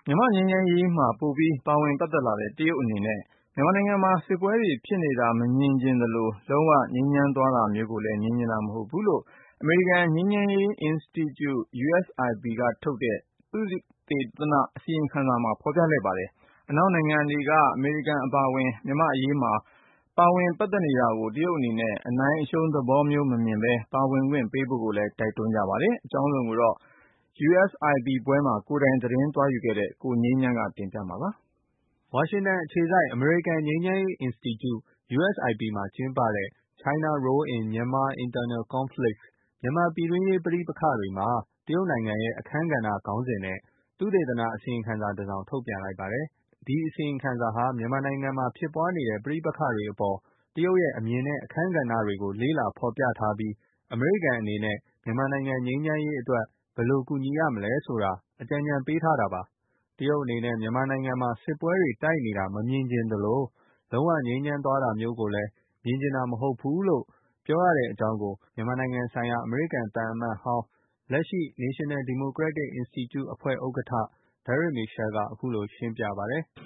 မြန်မာ့ငြိမ်းချမ်းရေးမှာပိုပြီးပါဝင်ပတ်သက်လာတဲ့တရုတ်အနေနဲ့မြန်မာနိုင်ငံမှာစစ်ပွဲတွေဖြစ်နေတာမမြင်ချင်သလိုလုံးဝငြိမ်းချမ်းသွားတာမျိုးကိုလည်းမြင်ချင်တာမဟုတ်ဘူးလို့အမေရိကန်ငြိမ်းချမ်းရေးအင်စတီကျု USIP ကထုတ်တဲ့သုတေသနအစီရင်ခံစာမှာဖော်ပြလိုက်ပါတယ်။အနောက်နိုင်ငံတွေကအမေရိကန်အပါအဝင်မြန်မာ့အရေးမှာပါဝင်ပတ်သက်နေတာကိုတရုတ်အနေနဲ့အနိုင်အရှုံးသဘောမျိုးမမြင်ဘဲပါဝင်ခွင့်ပေးဖို့ကိုလည်းတိုက်တွန်းကြပါတယ်။အကြောင်းစုံကိုတော့ USIP ပွဲမှာကိုယ်တိုင်သတင်းသွားယူခဲ့တဲ့ကိုငြိမ်းချမ်းကတင်ပြမှာပါ။ဝါရှင်တန်အခြေစိုက်အမေရိကန်ငြိမ်းချမ်းရေးအင်စတီကျု USIP မှာကျင်းပတဲ့ China Role in Myanmar Internal Conflicts မြန်မာပြည်တွင်းရေးပဋိပက္ခတွေမှာတရုတ်နိုင်ငံရဲ့အခန်းကဏ္ဍခေါင်းစဉ်နဲ့သုတေသနအစီရင်ခံစာတစ်စောင်ထုတ်ပြန်လိုက်ပါတယ်။ဒီအစီရင်ခံစာဟာမြန်မာနိုင်ငံမှာဖြစ်ပွားနေတဲ့ပဋိပက္ခတွေအပေါ်တရုတ်ရဲ့အမြင်နဲ့အခန်းကဏ္ဍတွေကိုလေ့လာဖော်ပြထားပြီးအမေရိကန်အနေနဲ့မြန်မာနိုင်ငံငြိမ်းချမ်းရေးအတွက်ဘယ်လိုကူညီရမလဲဆိုတာအကြံဉာဏ်ပေးထားတာပါ။တရုတ်အနေနဲ့မြန်မာနိုင်ငံမှာစစ်ပွဲတွေတိုက်နေတာမမြင်ချင်သလိုလုံးဝငြိမ်းချမ်းသွားတာမျိုးကိုလည်းမြင်ချင်တာမဟုတ်ဘူးလို့ပြောရတဲ့အကြောင်းကိုမြန်မာနိုင်ငံဆိုင်ရာအမေရိကန်သံအမတ်ဟောင်းလက်ရှိ National Democratic Institute အဖွဲ့ဥက္ကဋ္ဌ Derek Mitchell ကအခုလိုရှင်းပြပါတယ်။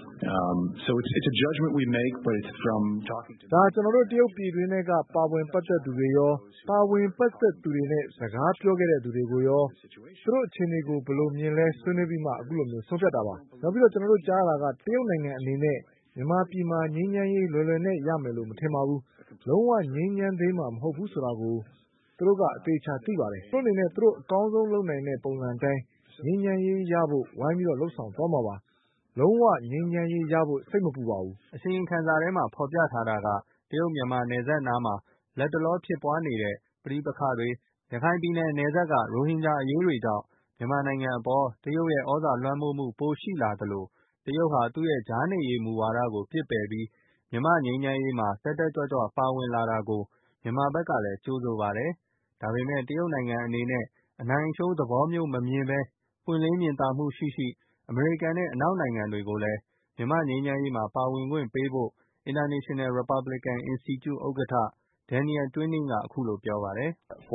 ဒါကျွန်တော်တို့တရုတ်ပြည်တွင်းထဲကပါဝင်ပတ်သက်သူတွေရောပါဝင်ပတ်သက်သူတွေနဲ့စကားပြောခဲ့တဲ့သူတွေကိုရောသူတို့အခြေအနေကိုဘယ်လိုမြင်လဲဆွေးနွေးပြီးမှအခုလိုမျိုးဆုံးဖြတ်တာပါ။နောက်ပြီးတော့ကျွန်တော်တို့ကြားရတာကတရုတ်နိုင်ငံအနေနဲ့မြန်မာပြည်မှာငြိမ်းချမ်းရေးလွယ်လွယ်နဲ့ရမယ်လို့မထင်ပါဘူး။လုံးဝငြိမ်းချမ်းသေးမှာမဟုတ်ဘူးဆိုတာကိုသူတို့ကအသေးချာသိပါတယ်။သူတို့အနေနဲ့သူတို့အကောင်းဆုံးလုပ်နိုင်တဲ့ပုံစံအတိုင်းငြိမ်းချမ်းရေးရဖို့ဝိုင်းပြီးတော့လှုပ်ဆောင်သွားမှာပါ။လုံးဝငြိမ်းချမ်းရေးရဖို့စိတ်မပူပါဘူး။အစီရင်ခံစာထဲမှာဖော်ပြထားတာကတရုတ်မြန်မာနယ်စပ်နားမှာလက်တလောဖြစ်ပွားနေတဲ့ပဋိပက္ခတွေရခိုင်ပြည်နယ်နယ်စပ်ကရိုဟင်ဂျာအရေးတွေကြောင့်မြန်မာနိုင်ငံအပေါ်တရုတ်ရဲ့ဩဇာလွှမ်းမိုးမှုပိုရှိလာသလိုတရုတ်ဟာသူ့ရဲ့ကြားနေရေးမူဝါဒကိုပစ်ပယ်ပြီးမြန်မာငြိမ်းချမ်းရေးမှာတက်တက်ကြွကြွပါဝင်လာတာကိုမြန်မာဘက်ကလည်းကြိုဆိုပါတယ်။ဒါပေမဲ့တရုတ်နိုင်ငံအနေနဲ့အနိုင်အရှုံးသဘောမျိုးမမြင်ဘဲပွင့်လင်းမြင်သာမှုရှိအမေရိကန်နဲ့အနောက်နိုင်ငံတွေကိုလည်းမြန်မာငြိမ်းချမ်းရေးမှာပါဝင်ခွင့်ပေးဖို့ International Republican Institute ဥက္ကဋ္ဌ Daniel Twining ကအခုလိုပြောပါတယ်။ “တ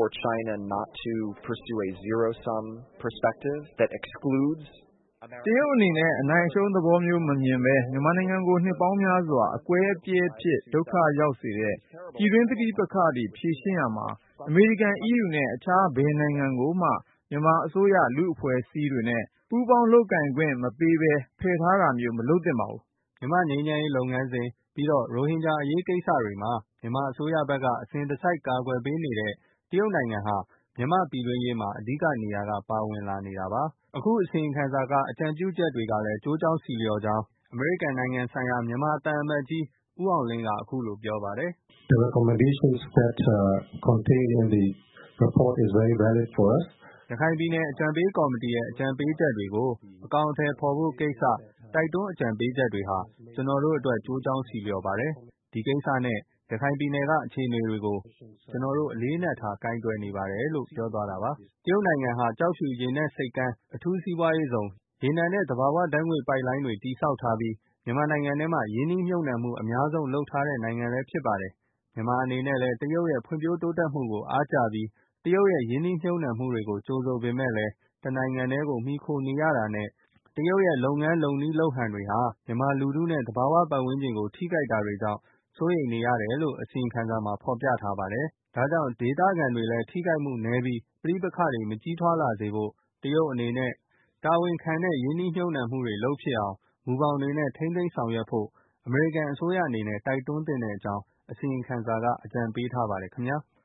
ရုတ်အနေနဲ့အနိုင်အရှုံးသဘောမျိုးမမြင်ဘဲမြန်မာနိုင်ငံကိုနှစ်ပေါင်းများစွာအကွဲအပြဲဖြစ်ဒုက္ခရောက်စေတဲ့ပြည်တွင်းပဋိပက္ခတွေဖြေရှင်းရာမှာအမေရိကန် EU နဲ့အခြားဘယ်နိုင်ငံကိုမှမြန်မာအစိုးရလူ့အဖွဲ့အစည်းတွေနဲ့ပူးပေါင်းလုပ်ကိုင်ခွင့်မပေးဘဲဖယ်ထားတာမျိုးမလုပ်သင့်ပါဘူး။မြန်မာငြိမ်းချမ်းရေးလုပ်ငန်းစဉ်ပြီးတော့ရိုဟင်ဂျာအရေးကိစ္စတွေမှာမြန်မာအစိုးရဘက်ကအစဉ်တစိုက်ကာကွယ်ပေးနေတဲ့တရုတ်နိုင်ငံဟာမြန်မာပြည်တွင်းရေးမှာအဓိကနေရာကပါဝင်လာနေတာပါ။အခုအစီရင်ခံစာကအကြံပြုချက်တွေကလည်းကျိုးကြောင်းဆီလျော်ကြောင်းအမေရိကန်နိုင်ငံဆိုင်ရာမြန်မာသံအမတ်ကြီးဦးအောင်လင်းကအခုလိုပြောပါတယ်။ “ ရခိုင်ပြည်နယ်အကြံပေးကော်မတီရဲ့အကြံပေးချက်တွေကိုအကောင်အထည်ဖော်ဖို့ကိစ္စတိုက်တွန်းအကြံပေးချက်တွေဟာကျွန်တော်တို့အတွက်ကျိုးကြောင်းဆီလျော်ပါတယ်။ဒီကိစ္စနဲ့ရခိုင်ပြည်နယ်ကအခြေအနေတွေကိုကျွန်တော်တို့အလေးအနက်ထားကိုင်တွယ်နေပါတယ်လို့ပြောသွားတာပါ။တရုတ်နိုင်ငံဟာကျောက်ဖြူရေနက်ဆိပ်ကမ်းအထူးစီးပွားရေးဇုံရေနံနဲ့သဘာဝဓာတ်ငွေ့ပိုက်လိုင်းတွေတည်ဆောက်ထားပြီးမြန်မာနိုင်ငံထဲမှာရင်းနှီးမြှုပ်နှံမှုအများဆုံးလုပ်ထားတဲ့နိုင်ငံလည်းဖြစ်ပါတယ်။မြန်မာအနေနဲ့လည်းတရုတ်ရဲ့ဖွံ့ဖြိုးတိုးတက်မှုကိုအားကျပြီးတရုတ်ရဲ့ရင်းနှီးမြှုပ်နှံမှုတွေကိုကြိုဆိုပေမဲ့လည်းတနိုင်ငံတည်းကိုမှီခိုနေရတာနဲ့တရုတ်ရဲ့လုပ်ငန်းလုပ်နည်းလုပ်ဟန်တွေဟာမြန်မာလူထုနဲ့သဘာဝပတ်ဝန်းကျင်ကိုထိခိုက်တာတွေကြောင့်စိုးရိမ်နေရတယ်လို့အစီရင်ခံစာမှာဖော်ပြထားပါတယ်။ဒါကြောင့်ဒေသခံတွေလည်းထိခိုက်မှုနည်းပြီးပဋိပက္ခတွေမကြီးထွားလာစေဖို့တရုတ်အနေနဲ့တာဝန်ခံတဲ့ရင်းနှီးမြှုပ်နှံမှုတွေလုပ်ဖြစ်အောင်မူဘောင်တွေနဲ့ထိန်းသိမ်းဆောင်ရွက်ဖို့အမေရိကန်အစိုးရအနေနဲ့တိုက်တွန်းသင့်တဲ့အကြောင်းအစီရင်ခံစာကအကြံပေးထားပါတယ်ခင်ဗျာ။